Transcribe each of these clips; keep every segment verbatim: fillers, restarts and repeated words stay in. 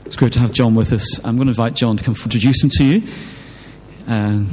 It's great to have John with us. I'm going to invite John to come introduce him to you. Um,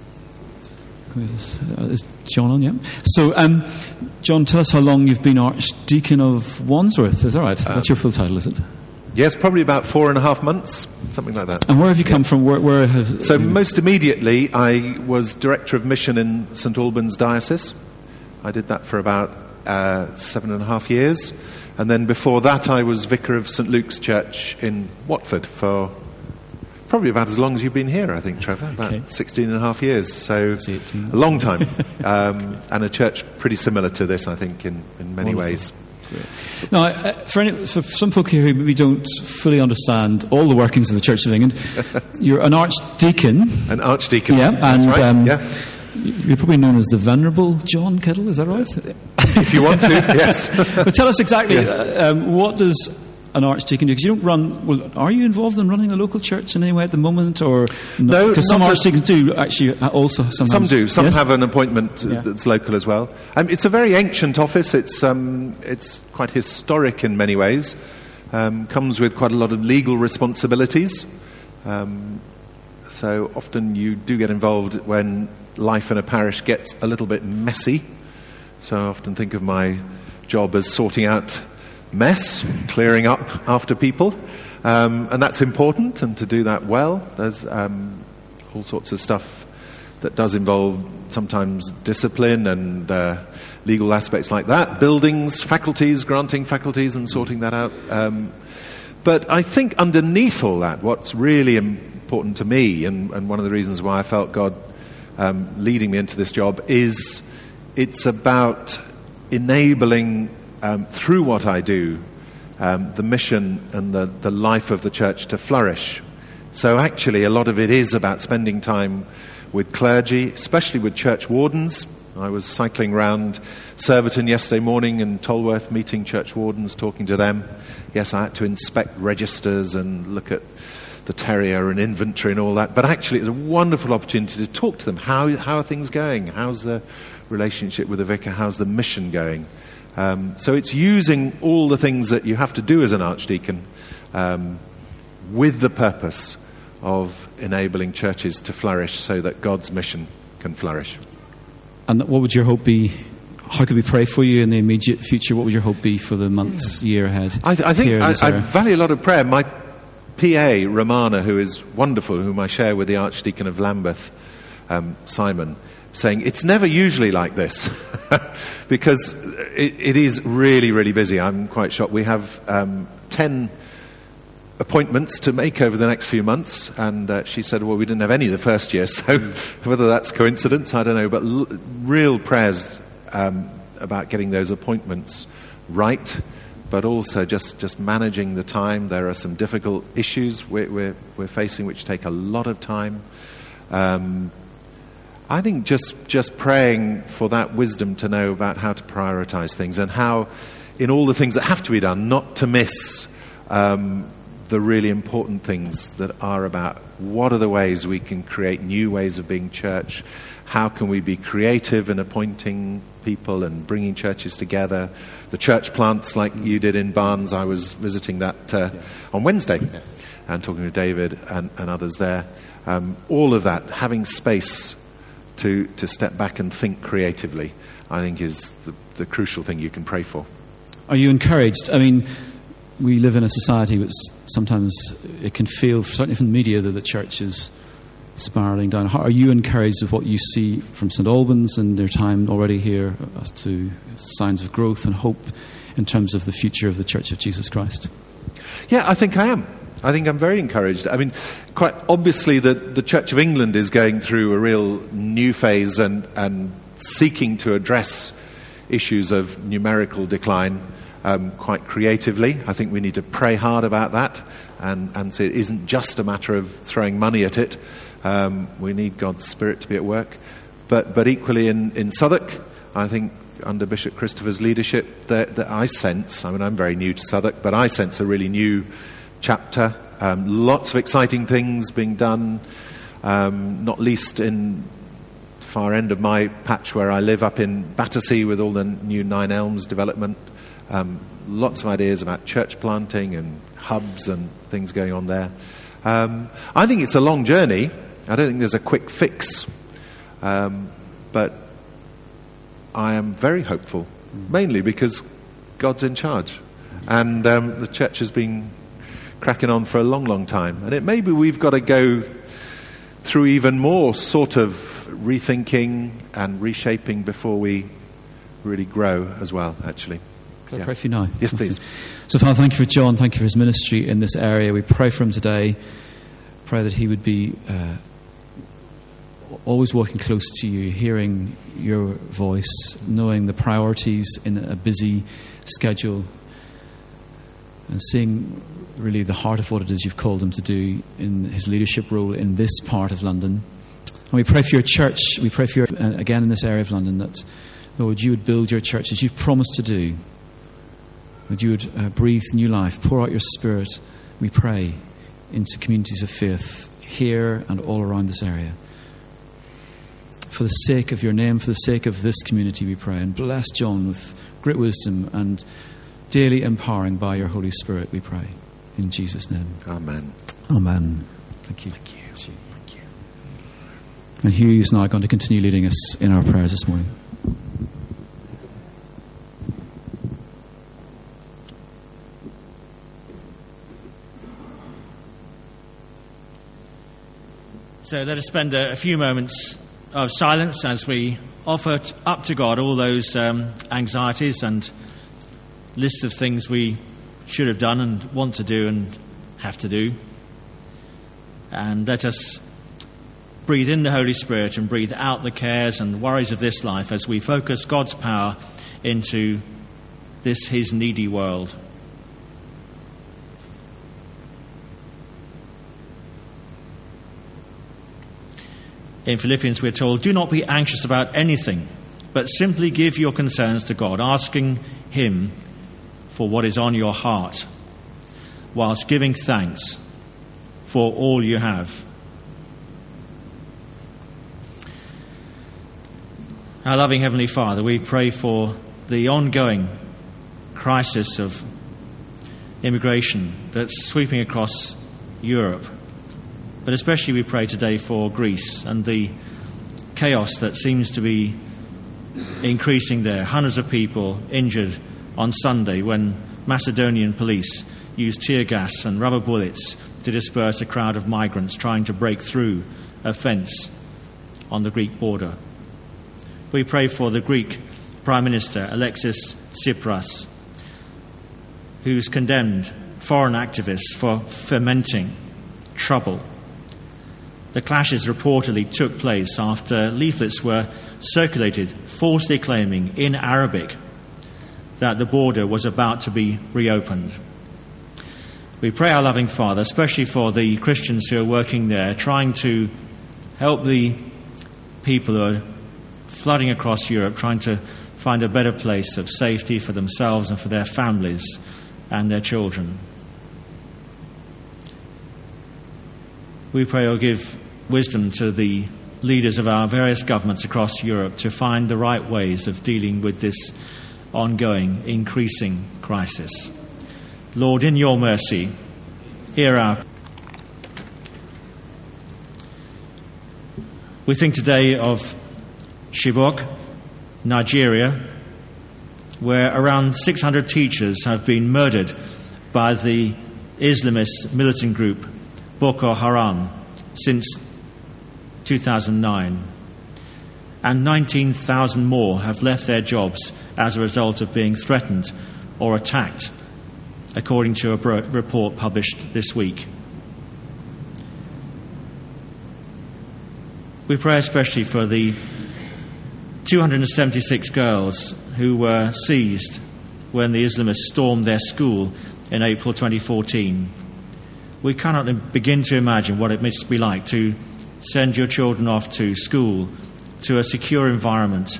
is John on? Yeah. So, um, John, tell us how long you've been Archdeacon of Wandsworth. Is that right? Uh, That's your full title, is it? Yes, probably about four and a half months, something like that. And where have you come yeah. from? Where, where have so most immediately, I was Director of Mission in St Albans Diocese. I did that for about uh, seven and a half years. And then before that, I was Vicar of St Luke's Church in Watford for probably about as long as you've been here, I think, Trevor, about okay. sixteen and a half years. So a long time. um, and a church pretty similar to this, I think, in, in many Wonderful. ways. Now, uh, for, any, for some folk here who maybe don't fully understand all the workings of the Church of England, you're an archdeacon. An archdeacon, yeah, that's and, right, um, yeah. You're probably known as the Venerable John Kettle, is that right? If you want to, yes. But tell us exactly, yes. uh, um, what does an archdeacon do? Because you don't run, well, are you involved in running a local church in any way at the moment? Or no, because some a, archdeacons do actually also sometimes. Some do, some yes? have an appointment yeah. that's local as well. Um, it's a very ancient office, it's, um, it's quite historic in many ways, um, comes with quite a lot of legal responsibilities. Um, so often you do get involved when life in a parish gets a little bit messy. So I often think of my job as sorting out mess, clearing up after people. Um, and that's important, and to do that well, there's um, all sorts of stuff that does involve sometimes discipline and uh, legal aspects like that. Buildings, faculties, granting faculties and sorting that out. Um, but I think underneath all that, what's really important to me, and, and one of the reasons why I felt God Um, leading me into this job, is it's about enabling um, through what I do um, the mission and the, the life of the church to flourish. So actually a lot of it is about spending time with clergy, especially with church wardens. I was cycling around Surbiton yesterday morning and Tolworth, meeting church wardens, talking to them. Yes, I had to inspect registers and look at the terrier and inventory and all that, but actually it's a wonderful opportunity to talk to them. How how are things going? How's the relationship with the vicar? How's the mission going? Um, so it's using all the things that you have to do as an archdeacon um, with the purpose of enabling churches to flourish so that God's mission can flourish. And what would your hope be? How could we pray for you in the immediate future? What would your hope be for the months, year ahead? I, th- I think I, I value a lot of prayer. My P A, Romana, who is wonderful, whom I share with the Archdeacon of Lambeth, um, Simon, saying it's never usually like this because it, it is really, really busy. I'm quite shocked. We have um, ten appointments to make over the next few months, and uh, she said, well, we didn't have any the first year, so whether that's coincidence, I don't know, but l- real prayers um, about getting those appointments right, but also just, just managing the time. There are some difficult issues we're, we're, we're facing which take a lot of time. Um, I think just, just praying for that wisdom to know about how to prioritize things and how, in all the things that have to be done, not to miss um, the really important things that are about what are the ways we can create new ways of being church, how can we be creative in appointing people and bringing churches together. The church plants like you did in Barnes, I was visiting that uh, yeah. on Wednesday yes. and talking with David and, and others there. Um, all of that, having space to, to step back and think creatively, I think is the, the crucial thing you can pray for. Are you encouraged? I mean, we live in a society which sometimes it can feel, certainly from the media, that the church is spiralling down. How are you encouraged with what you see from St Albans and their time already here as to signs of growth and hope in terms of the future of the Church of Jesus Christ? Yeah, I think I am. I think I'm very encouraged. I mean, quite obviously the, the Church of England is going through a real new phase and, and seeking to address issues of numerical decline um, quite creatively. I think we need to pray hard about that and, and say it isn't just a matter of throwing money at it. Um, we need God's Spirit to be at work. But but equally in, in Southwark, I think under Bishop Christopher's leadership, that, that I sense, I mean, I'm very new to Southwark, but I sense a really new chapter. Um, lots of exciting things being done, um, not least in the far end of my patch where I live up in Battersea with all the new Nine Elms development. Um, lots of ideas about church planting and hubs and things going on there. Um, I think it's a long journey. I don't think there's a quick fix. Um, but I am very hopeful, mainly because God's in charge. And um, the church has been cracking on for a long, long time. And it maybe we've got to go through even more sort of rethinking and reshaping before we really grow as well, actually. Can I Yeah. pray for you now? Yes, please. So, Father, thank you for John. Thank you for his ministry in this area. We pray for him today. Pray that he would be uh, always walking close to you, hearing your voice, knowing the priorities in a busy schedule, and seeing really the heart of what it is you've called him to do in his leadership role in this part of London. And we pray for your church. We pray for your, uh, again in this area of London, that, Lord, you would build your church as you've promised to do, that you would uh, breathe new life, pour out your Spirit, we pray, into communities of faith here and all around this area. For the sake of your name, for the sake of this community, we pray. And bless John with great wisdom and daily empowering by your Holy Spirit, we pray. In Jesus' name. Amen. Amen. Thank you. Thank you. Thank you. And Hugh is now going to continue leading us in our prayers this morning. So let us spend a, a few moments of silence as we offer t- up to God all those um, anxieties and lists of things we should have done and want to do and have to do. And let us breathe in the Holy Spirit and breathe out the cares and worries of this life as we focus God's power into this His needy world. In Philippians we're told, do not be anxious about anything, but simply give your concerns to God, asking Him for what is on your heart, whilst giving thanks for all you have. Our loving Heavenly Father, we pray for the ongoing crisis of immigration that's sweeping across Europe. But especially we pray today for Greece and the chaos that seems to be increasing there. Hundreds of people injured on Sunday when Macedonian police used tear gas and rubber bullets to disperse a crowd of migrants trying to break through a fence on the Greek border. We pray for the Greek Prime Minister, Alexis Tsipras, who's condemned foreign activists for fomenting trouble. The clashes reportedly took place after leaflets were circulated falsely claiming in Arabic that the border was about to be reopened. We pray, our loving Father, especially for the Christians who are working there, trying to help the people who are flooding across Europe, trying to find a better place of safety for themselves and for their families and their children. We pray you'll give wisdom to the leaders of our various governments across Europe to find the right ways of dealing with this ongoing, increasing crisis. Lord, in your mercy, hear our... We think today of Chibok, Nigeria, where around six hundred teachers have been murdered by the Islamist militant group Boko Haram since two thousand nine, and nineteen thousand more have left their jobs as a result of being threatened or attacked, according to a report published this week. We pray especially for the two hundred seventy-six girls who were seized when the Islamists stormed their school in April twenty fourteen. We cannot begin to imagine what it must be like to send your children off to school, to a secure environment,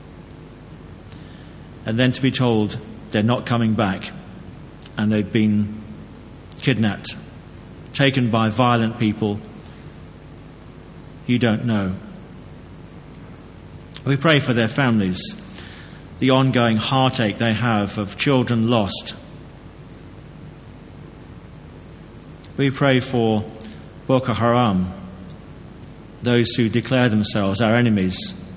and then to be told they're not coming back and they've been kidnapped, taken by violent people you don't know. We pray for their families, the ongoing heartache they have of children lost. We pray for Boko Haram, those who declare themselves our enemies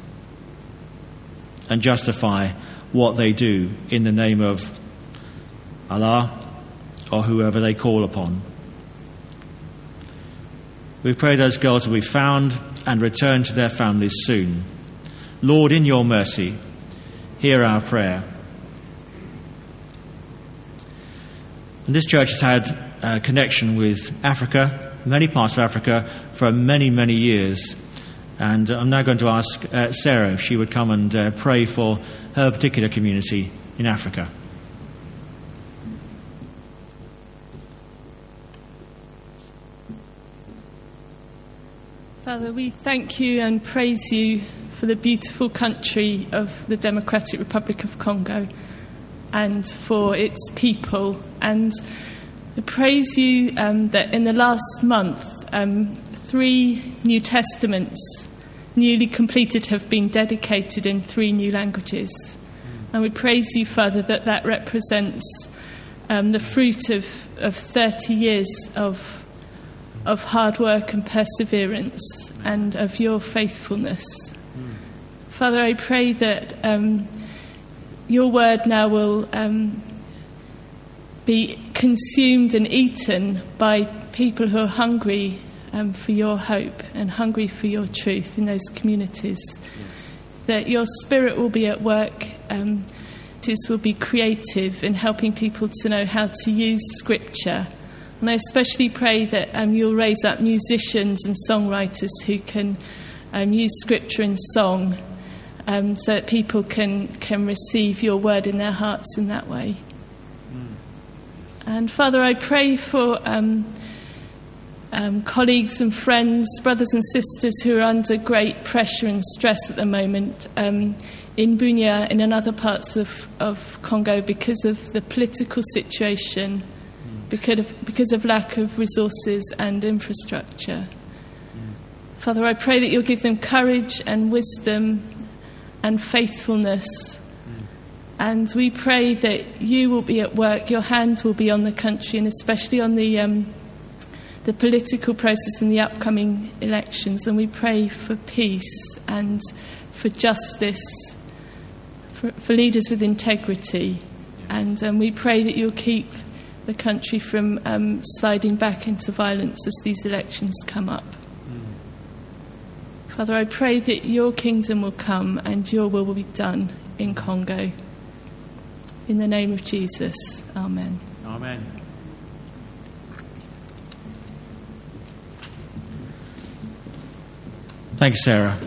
and justify what they do in the name of Allah or whoever they call upon. We pray those girls will be found and return to their families soon. Lord, in your mercy, hear our prayer. And this church has had a connection with Africa, many parts of Africa, for many, many years. And I'm now going to ask uh, Sarah if she would come and uh, pray for her particular community in Africa. Father, we thank you and praise you for the beautiful country of the Democratic Republic of Congo and for its people. And we praise you um, that in the last month, um, three New Testaments newly completed have been dedicated in three new languages. And we praise you, Father, that that represents um, the fruit of, of thirty years of of hard work and perseverance and of your faithfulness. Mm. Father, I pray that um, your word now will um, be consumed and eaten by people who are hungry um, for your hope and hungry for your truth in those communities. Yes. That your spirit will be at work, um, will be creative in helping people to know how to use scripture. And I especially pray that um, you'll raise up musicians and songwriters who can um, use scripture and song um, so that people can, can receive your word in their hearts in that way. Mm. Yes. And Father, I pray for um, um, colleagues and friends, brothers and sisters who are under great pressure and stress at the moment um, in Bunia and in other parts of, of Congo because of the political situation. Because of, because of lack of resources and infrastructure. Mm. Father, I pray that you'll give them courage and wisdom and faithfulness. Mm. And we pray that you will be at work, your hand will be on the country and especially on the, um, the political process in the upcoming elections. And we pray for peace and for justice, for, for leaders with integrity. Yes. And um, we pray that you'll keep the country from um, sliding back into violence as these elections come up. Mm. Father, I pray that your kingdom will come and your will will be done in Congo. In the name of Jesus, amen. Amen. Thank you, Sarah.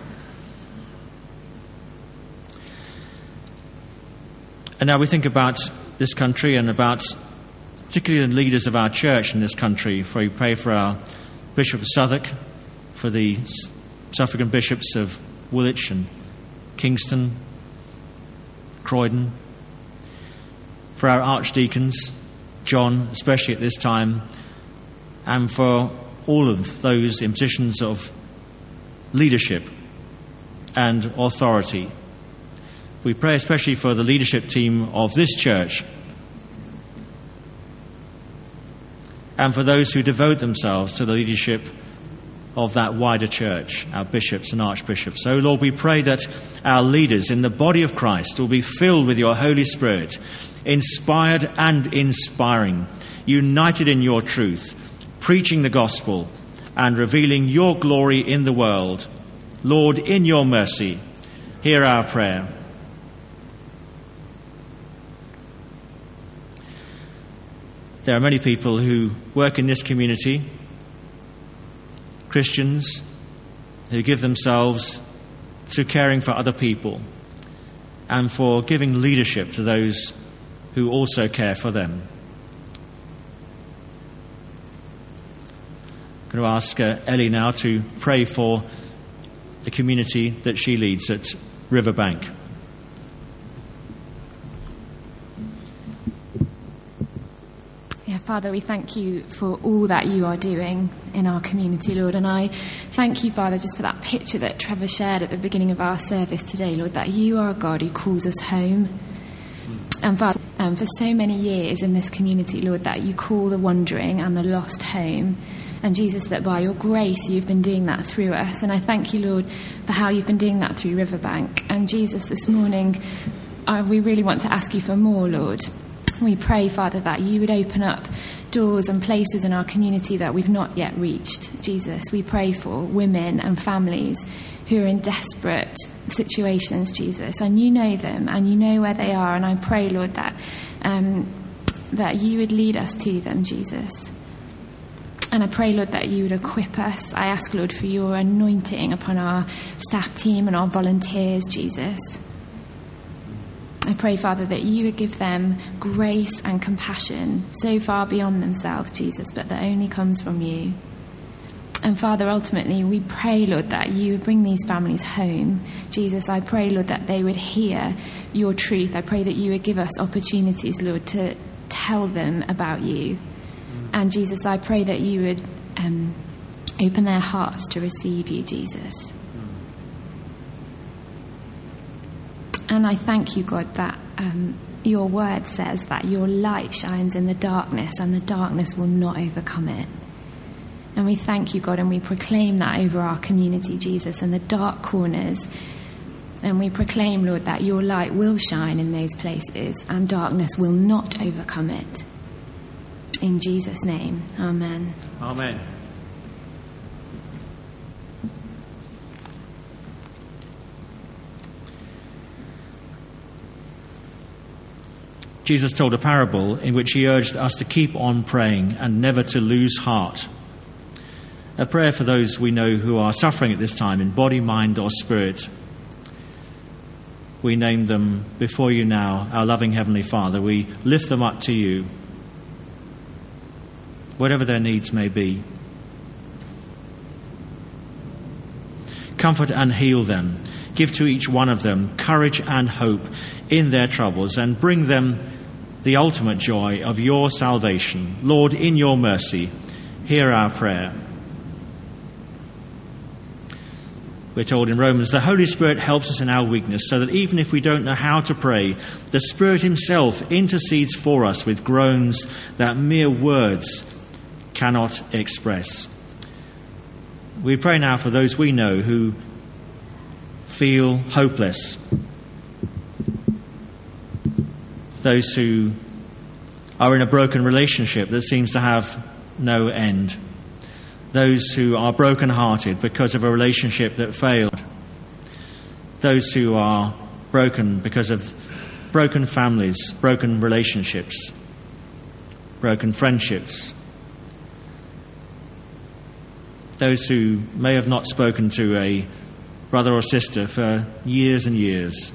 And now we think about this country and about particularly the leaders of our church in this country. For we pray for our Bishop of Southwark, for the suffragan bishops of Woolwich and Kingston, Croydon, for our archdeacons, John, especially at this time, and for all of those in positions of leadership and authority. We pray especially for the leadership team of this church, and for those who devote themselves to the leadership of that wider church, our bishops and archbishops. So, Lord, we pray that our leaders in the body of Christ will be filled with your Holy Spirit, inspired and inspiring, united in your truth, preaching the gospel and revealing your glory in the world. Lord, in your mercy, hear our prayer. There are many people who work in this community, Christians, who give themselves to caring for other people and for giving leadership to those who also care for them. I'm going to ask uh, Ellie now to pray for the community that she leads at Riverbank. Father, we thank you for all that you are doing in our community, Lord. And I thank you, Father, just for that picture that Trevor shared at the beginning of our service today, Lord, that you are a God who calls us home. And Father, um, for so many years in this community, Lord, that you call the wandering and the lost home. And Jesus, that by your grace you've been doing that through us. And I thank you, Lord, for how you've been doing that through Riverbank. And Jesus, this morning, uh, we really want to ask you for more, Lord. We pray, Father, that you would open up doors and places in our community that we've not yet reached. Jesus, we pray for women and families who are in desperate situations, Jesus, and you know them and you know where they are. And I pray, Lord, that um, that you would lead us to them, Jesus. And I pray, Lord, that you would equip us. I ask, Lord, for your anointing upon our staff team and our volunteers, Jesus. I pray, Father, that you would give them grace and compassion so far beyond themselves, Jesus, but that only comes from you. And Father, ultimately, we pray, Lord, that you would bring these families home. Jesus, I pray, Lord, that they would hear your truth. I pray that you would give us opportunities, Lord, to tell them about you. And Jesus, I pray that you would um, open their hearts to receive you, Jesus. And I thank you, God, that um, your word says that your light shines in the darkness and the darkness will not overcome it. And we thank you, God, and we proclaim that over our community, Jesus, and the dark corners. And we proclaim, Lord, that your light will shine in those places and darkness will not overcome it. In Jesus' name, amen. Amen. Jesus told a parable in which he urged us to keep on praying and never to lose heart. A prayer for those we know who are suffering at this time in body, mind or spirit. We name them before you now, our loving Heavenly Father. We lift them up to you, whatever their needs may be. Comfort and heal them. Give to each one of them courage and hope in their troubles and bring them the ultimate joy of your salvation. Lord, in your mercy, hear our prayer. We're told in Romans, the Holy Spirit helps us in our weakness so that even if we don't know how to pray, the Spirit himself intercedes for us with groans that mere words cannot express. We pray now for those we know who feel hopeless, those who are in a broken relationship that seems to have no end, those who are broken-hearted because of a relationship that failed, those who are broken because of broken families, broken relationships, broken friendships, those who may have not spoken to a brother or sister for years and years.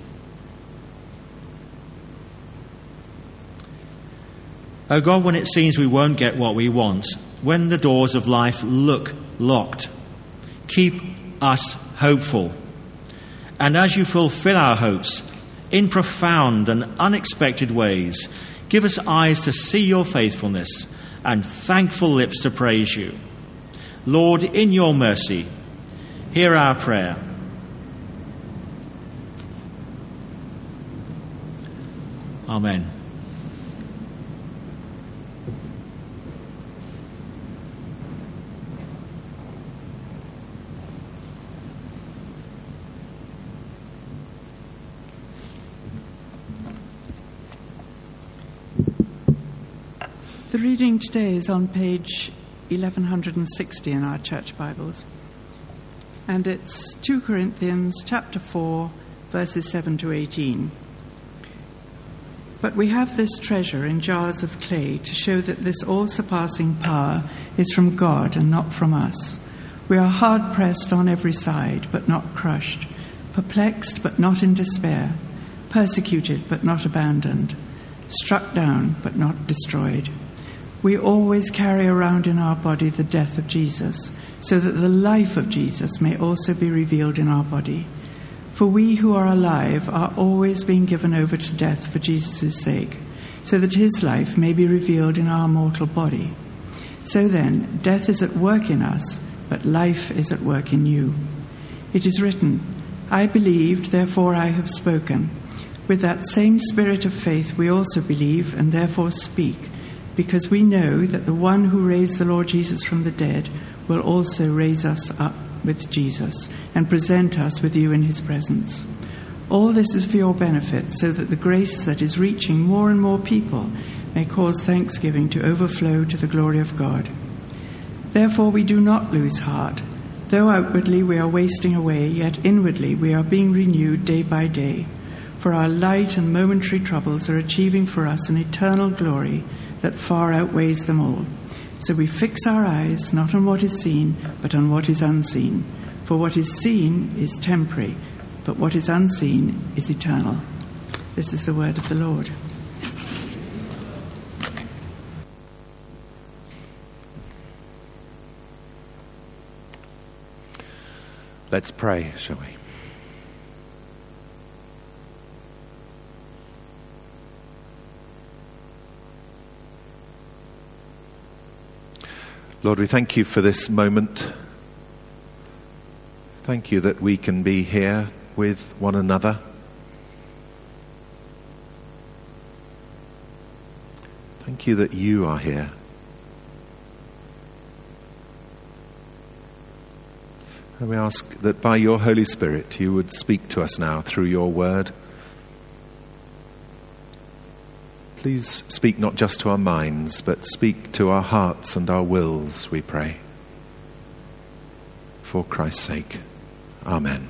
Oh God, when it seems we won't get what we want, when the doors of life look locked, keep us hopeful. And as you fulfill our hopes in profound and unexpected ways, give us eyes to see your faithfulness and thankful lips to praise you. Lord, in your mercy, hear our prayer. Amen. The reading today is on page eleven sixty in our church Bibles, and it's two Corinthians chapter four, verses seven to eighteen. But we have this treasure in jars of clay to show that this all-surpassing power is from God and not from us. We are hard-pressed on every side, but not crushed, perplexed, but not in despair, persecuted, but not abandoned, struck down, but not destroyed. We always carry around in our body the death of Jesus, so that the life of Jesus may also be revealed in our body. For we who are alive are always being given over to death for Jesus' sake, so that his life may be revealed in our mortal body. So then, death is at work in us, but life is at work in you. It is written, I believed, therefore I have spoken. With that same spirit of faith, we also believe and therefore speak, because we know that the one who raised the Lord Jesus from the dead will also raise us up with Jesus and present us with you in his presence. All this is for your benefit, so that the grace that is reaching more and more people may cause thanksgiving to overflow to the glory of God. Therefore we do not lose heart. Though outwardly we are wasting away, yet inwardly we are being renewed day by day. For our light and momentary troubles are achieving for us an eternal glory that far outweighs them all. So we fix our eyes not on what is seen, but on what is unseen. For what is seen is temporary, but what is unseen is eternal. This is the word of the Lord. Let's pray, shall we? Lord, we thank you for this moment. Thank you that we can be here with one another. Thank you that you are here. And we ask that by your Holy Spirit you would speak to us now through your word. Please speak not just to our minds, but speak to our hearts and our wills, we pray. For Christ's sake. Amen.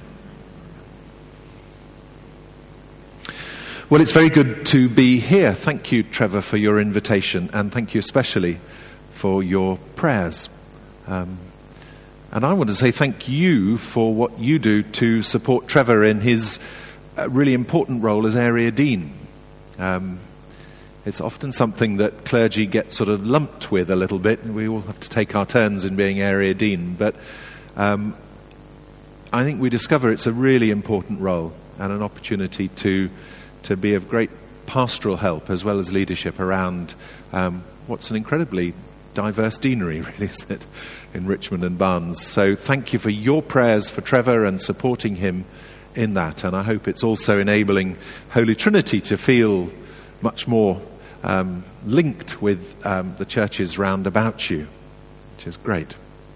Well, it's very good to be here. Thank you, Trevor, for your invitation, and thank you especially for your prayers. Um, and I want to say thank you for what you do to support Trevor in his uh, really important role as area dean. Um, It's often something that clergy get sort of lumped with a little bit, and we all have to take our turns in being area dean. But um, I think we discover it's a really important role and an opportunity to to be of great pastoral help as well as leadership around um, what's an incredibly diverse deanery, really, isn't it, in Richmond and Barnes. So thank you for your prayers for Trevor and supporting him in that. And I hope it's also enabling Holy Trinity to feel much more Um, linked with um, the churches round about you, which is great.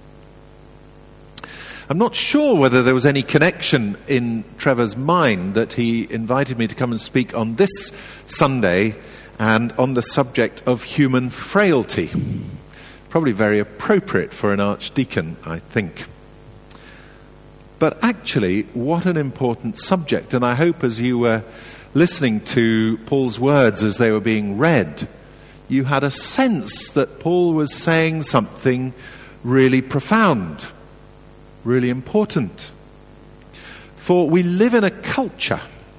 I'm not sure whether there was any connection in Trevor's mind that he invited me to come and speak on this Sunday and on the subject of human frailty. Probably very appropriate for an archdeacon, I think. But actually, what an important subject. And I hope as you were listening to Paul's words as they were being read, you had a sense that Paul was saying something really profound, really important. For we live in a culture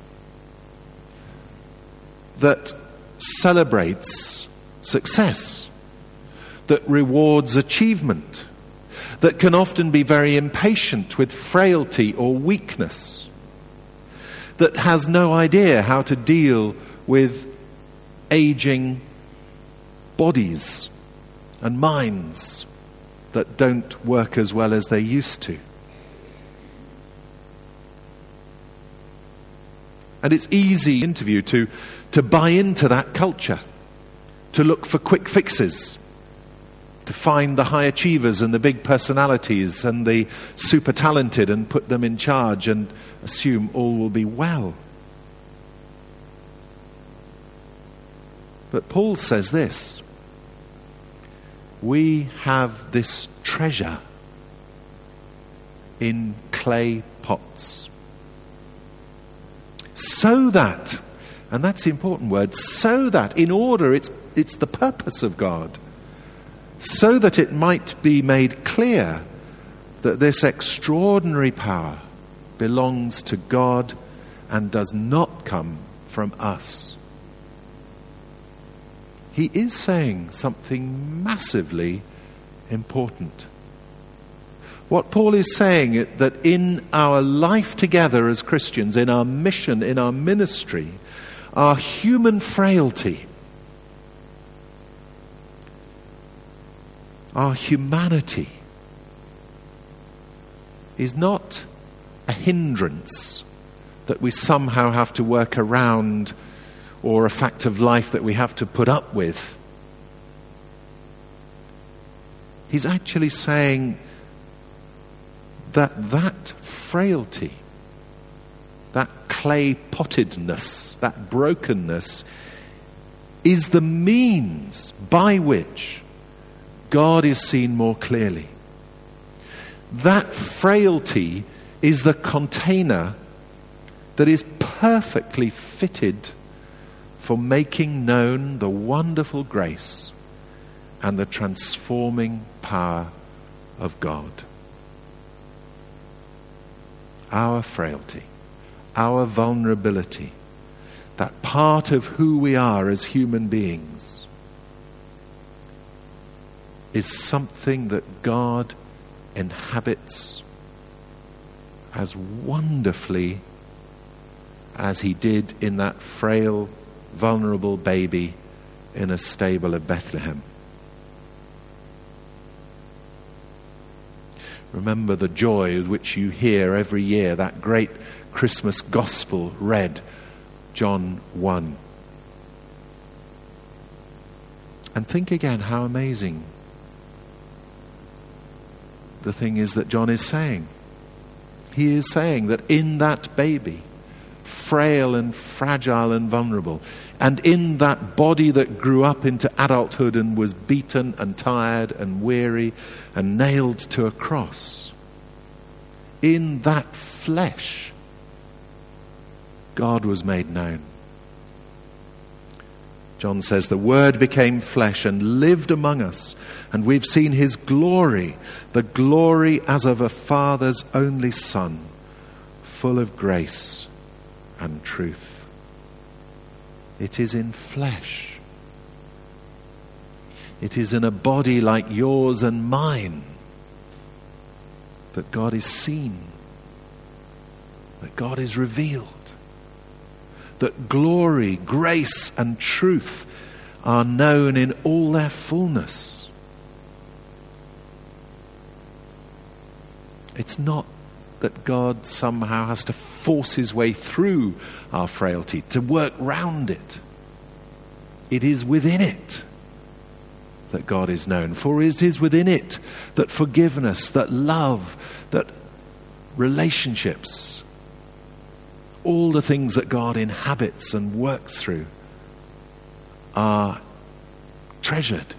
that celebrates success, that rewards achievement, that can often be very impatient with frailty or weakness, that has no idea how to deal with aging bodies and minds that don't work as well as they used to. And it's easy interview to, to buy into that culture, to look for quick fixes, to find the high achievers and the big personalities and the super talented and put them in charge and assume all will be well. But Paul says this: we have this treasure in clay pots, so that, and that's the important word, so that, in order, it's it's the purpose of God, so that it might be made clear that this extraordinary power belongs to God and does not come from us. He is saying something massively important. What Paul is saying is that in our life together as Christians, in our mission, in our ministry, our human frailty, our humanity is not a hindrance that we somehow have to work around or a fact of life that we have to put up with. He's actually saying that that frailty, that clay-pottedness, that brokenness is the means by which God is seen more clearly. That frailty is the container that is perfectly fitted for making known the wonderful grace and the transforming power of God. Our frailty, our vulnerability, that part of who we are as human beings, is something that God inhabits as wonderfully as he did in that frail, vulnerable baby in a stable of Bethlehem. Remember the joy with which you hear every year that great Christmas gospel read, John one. And think again how amazing the thing is that John is saying. He is saying that in that baby, frail and fragile and vulnerable, and in that body that grew up into adulthood and was beaten and tired and weary and nailed to a cross, in that flesh, God was made known. John says, the Word became flesh and lived among us, and we've seen his glory, the glory as of a Father's only Son, full of grace and truth. It is in flesh. It is in a body like yours and mine that God is seen, that God is revealed, that glory, grace, and truth are known in all their fullness. It's not that God somehow has to force his way through our frailty, to work round it. It is within it that God is known. For it is within it that forgiveness, that love, that relationships, all the things that God inhabits and works through are treasured.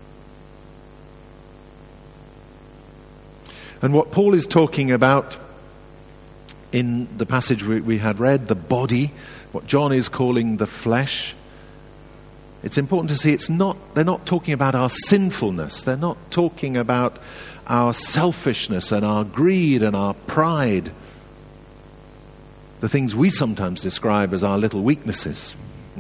And what Paul is talking about in the passage we, we had read, the body, what John is calling the flesh, it's important to see it's not, they're not talking about our sinfulness. They're not talking about our selfishness and our greed and our pride, the things we sometimes describe as our little weaknesses.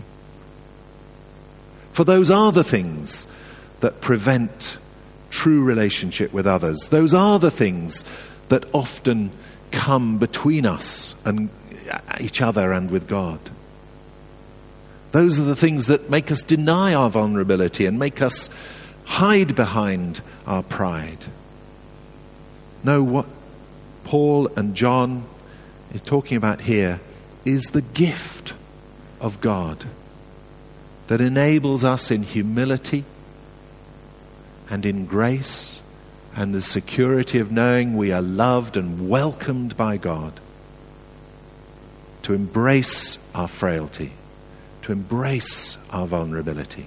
For those are the things that prevent true relationship with others. Those are the things that often come between us and each other and with God. Those are the things that make us deny our vulnerability and make us hide behind our pride. No, what Paul and John is talking about here is the gift of God that enables us in humility and in grace and the security of knowing we are loved and welcomed by God, to embrace our frailty, to embrace our vulnerability.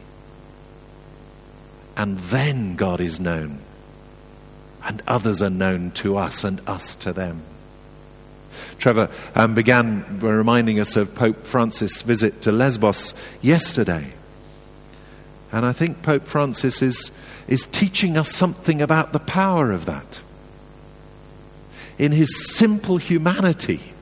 And then God is known, and others are known to us and us to them. Trevor um, began by reminding us of Pope Francis' visit to Lesbos yesterday. And I think Pope Francis is, is teaching us something about the power of that. In his simple humanity,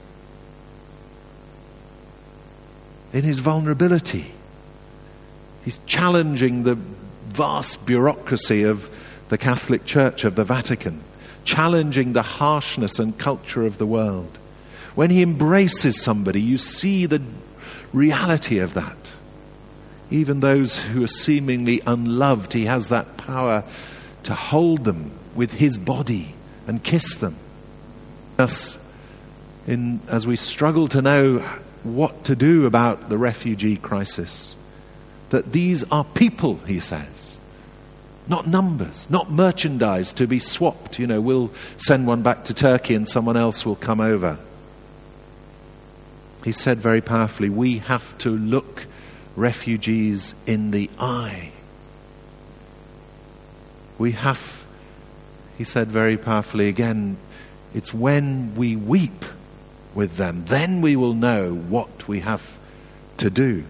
in his vulnerability, he's challenging the vast bureaucracy of the Catholic Church of the Vatican, challenging the harshness and culture of the world. When he embraces somebody, you see the reality of that. Even those who are seemingly unloved, he has that power to hold them with his body and kiss them. Us in, as we struggle to know what to do about the refugee crisis, that these are people, he says, not numbers, not merchandise to be swapped. You know, we'll send one back to Turkey and someone else will come over. He said very powerfully, we have to look refugees in the eye. We have, he said very powerfully again, it's when we weep with them, then we will know what we have to do.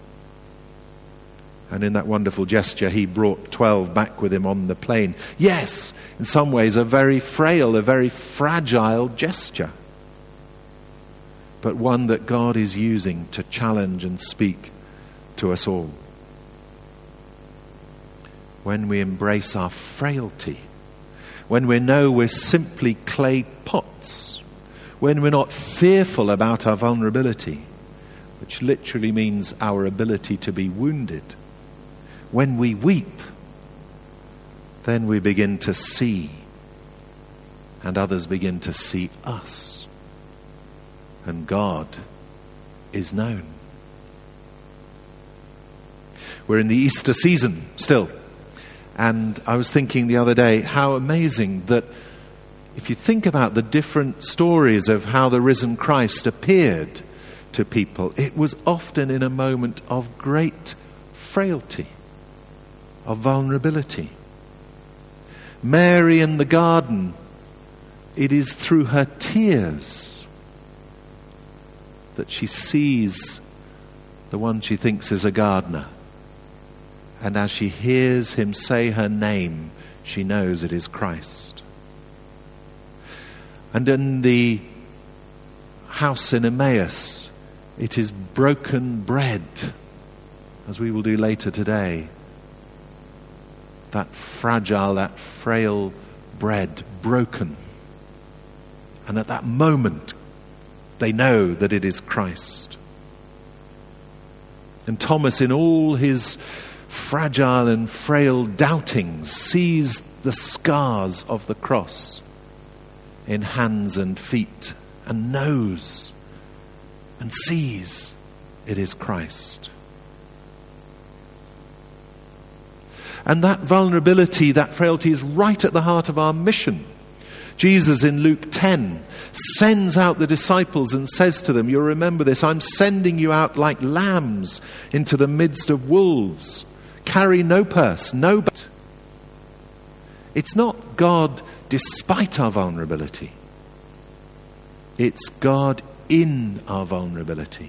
And in that wonderful gesture, he brought twelve back with him on the plane. Yes, in some ways a very frail, a very fragile gesture, but one that God is using to challenge and speak to us all. When we embrace our frailty, when we know we're simply clay pots, when we're not fearful about our vulnerability, which literally means our ability to be wounded, when we weep, then we begin to see, and others begin to see us, and God is known. We're in the Easter season still, and I was thinking the other day how amazing that if you think about the different stories of how the risen Christ appeared to people, it was often in a moment of great frailty, of vulnerability. Mary in the garden, it is through her tears that she sees the one she thinks is a gardener. And as she hears him say her name, she knows it is Christ. And in the house in Emmaus, it is broken bread, as we will do later today. That fragile, that frail bread broken. And at that moment, they know that it is Christ. And Thomas, in all his fragile and frail doubtings, sees the scars of the cross in hands and feet and knows and sees it is Christ. And that vulnerability, that frailty is right at the heart of our mission. Jesus in Luke ten sends out the disciples and says to them, you'll remember this, I'm sending you out like lambs into the midst of wolves. Carry no purse, no bag. It's not God despite our vulnerability. It's God in our vulnerability.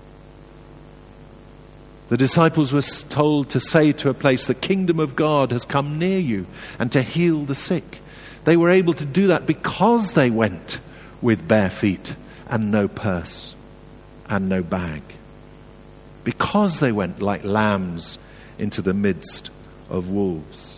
The disciples were told to say to a place, the kingdom of God has come near you, and to heal the sick. They were able to do that because they went with bare feet and no purse and no bag. Because they went like lambs into the midst of wolves.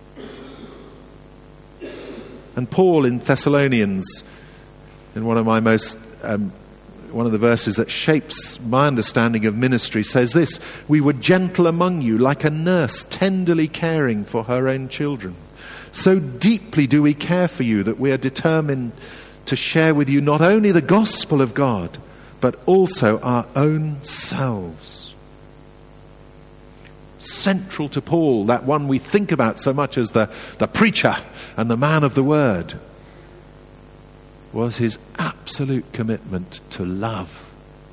And Paul in Thessalonians, in one of my most um, one of the verses that shapes my understanding of ministry, says this: we were gentle among you, like a nurse tenderly caring for her own children. So deeply do we care for you that we are determined to share with you not only the gospel of God, but also our own selves. Central to Paul, that one we think about so much as the, the preacher and the man of the word, was his absolute commitment to love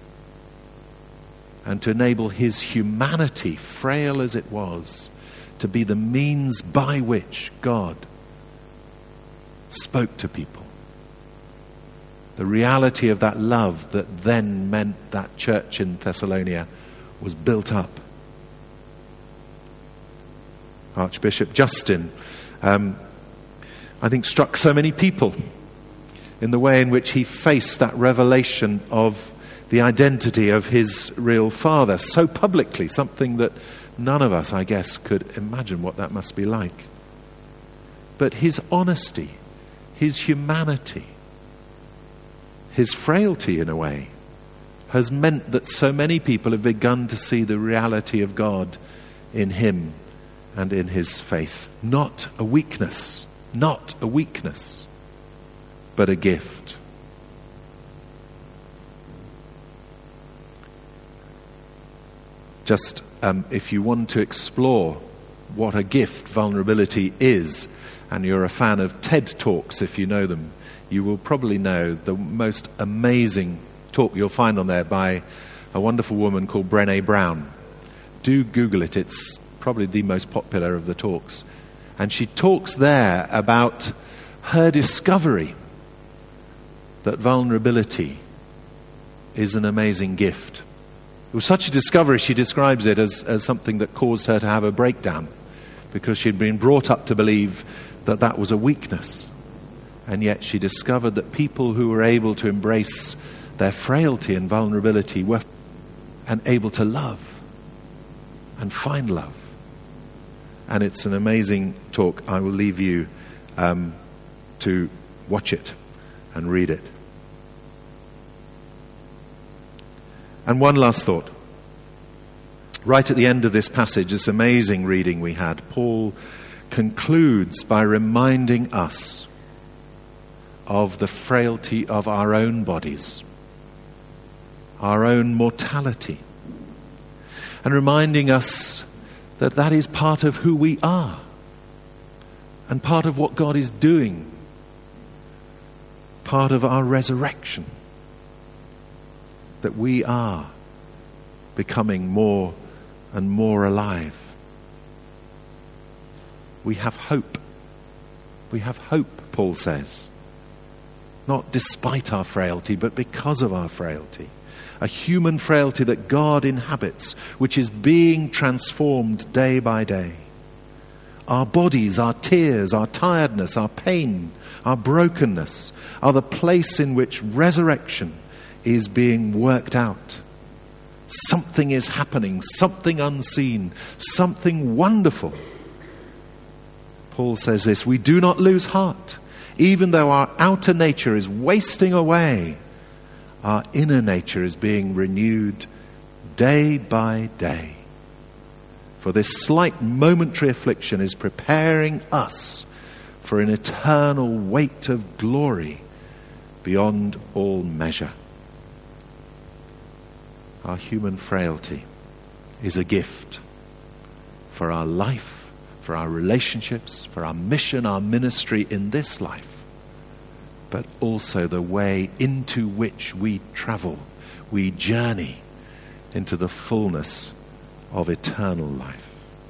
and to enable his humanity, frail as it was, to be the means by which God spoke to people. The reality of that love that then meant that church in Thessalonica was built up. Archbishop Justin, um, I think, struck so many people in the way in which he faced that revelation of the identity of his real father so publicly, something that none of us, I guess, could imagine what that must be like. But his honesty, his humanity, his frailty in a way, has meant that so many people have begun to see the reality of God in him and in his faith. Not a weakness, not a weakness, but a gift. just um, if you want to explore what a gift vulnerability is, and you're a fan of TED Talks, if you know them, you will probably know the most amazing talk you'll find on there by a wonderful woman called Brené Brown. Do Google it. It's probably the most popular of the talks. And she talks there about her discovery that vulnerability is an amazing gift. It was such a discovery, she describes it as, as something that caused her to have a breakdown, because she'd been brought up to believe that that was a weakness. And yet she discovered that people who were able to embrace their frailty and vulnerability were and able to love and find love. And it's an amazing talk. I will leave you um, to watch it and read it. And one last thought. Right at the end of this passage, this amazing reading we had, Paul concludes by reminding us of the frailty of our own bodies, our own mortality, and reminding us that that is part of who we are and part of what God is doing, part of our resurrection, that we are becoming more and more alive. We have hope. We have hope, Paul says. Not despite our frailty, but because of our frailty. A human frailty that God inhabits, which is being transformed day by day. Our bodies, our tears, our tiredness, our pain, our brokenness are the place in which resurrection is being worked out. Something is happening, something unseen, something wonderful. Paul says this, we do not lose heart. Even though our outer nature is wasting away, our inner nature is being renewed day by day. For this slight momentary affliction is preparing us for an eternal weight of glory beyond all measure. Our human frailty is a gift for our life, for our relationships, for our mission, our ministry in this life, but also the way into which we travel, we journey into the fullness of eternal life.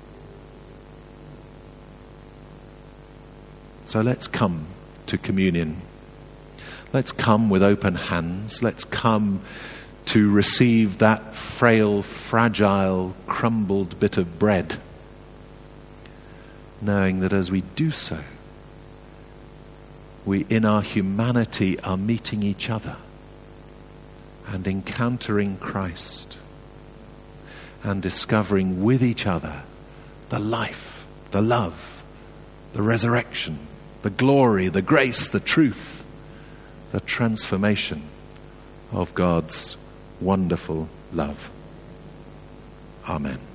So let's come to communion. Let's come with open hands. Let's come to receive that frail, fragile, crumbled bit of bread, knowing that as we do so, we in our humanity are meeting each other and encountering Christ and discovering with each other the life, the love, the resurrection, the glory, the grace, the truth, the transformation of God's wonderful love. Amen.